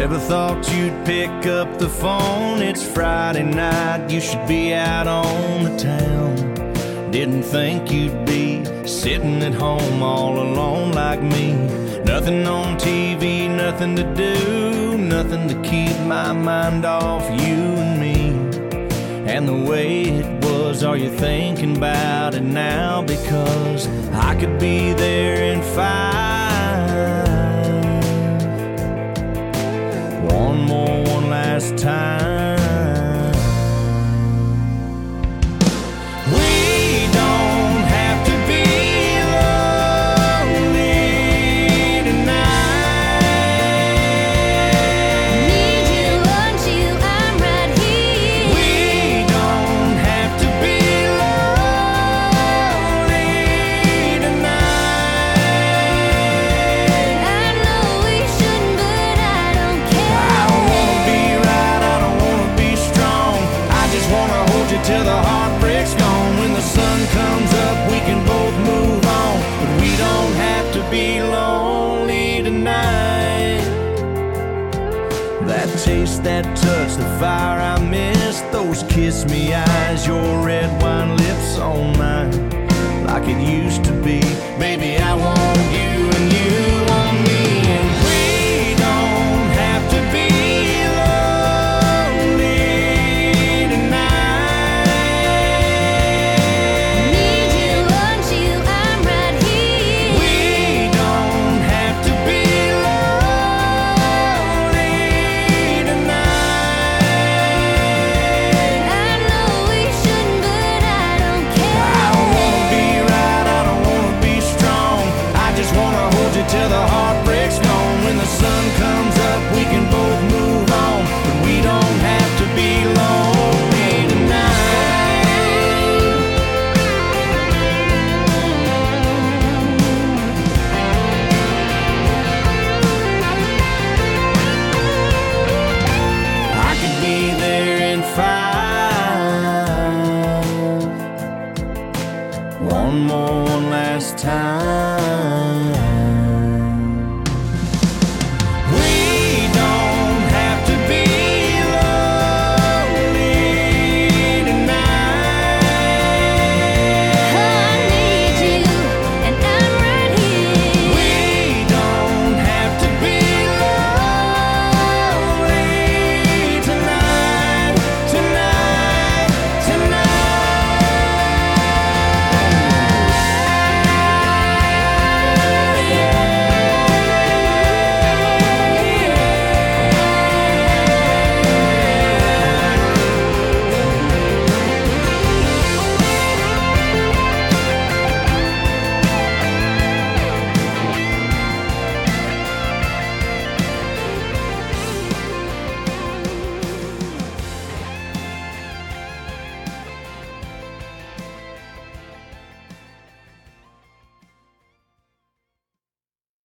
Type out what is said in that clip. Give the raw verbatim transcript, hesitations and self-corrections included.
Never thought you'd pick up the phone. It's Friday night, you should be out on the town. Didn't think you'd be sitting at home all alone like me. Nothing on T V, nothing to do, nothing to keep my mind off you and me. And the way it was, are you thinking about it now? Because I could be there in five. One more, one last time. We don't have to be lonely tonight. Need you, want you, I'm right here. We don't have to be lonely tonight. I know we shouldn't, but I don't care. I don't wanna be right, I don't wanna be strong. I just wanna hold you till the heartbreak's gone. When the sun comes up, we can both move on. But we don't have to be lonely tonight. That taste, that touch, the fire I miss, those kiss me eyes, your red wine lips on mine. Like it used to be, baby, I want you and you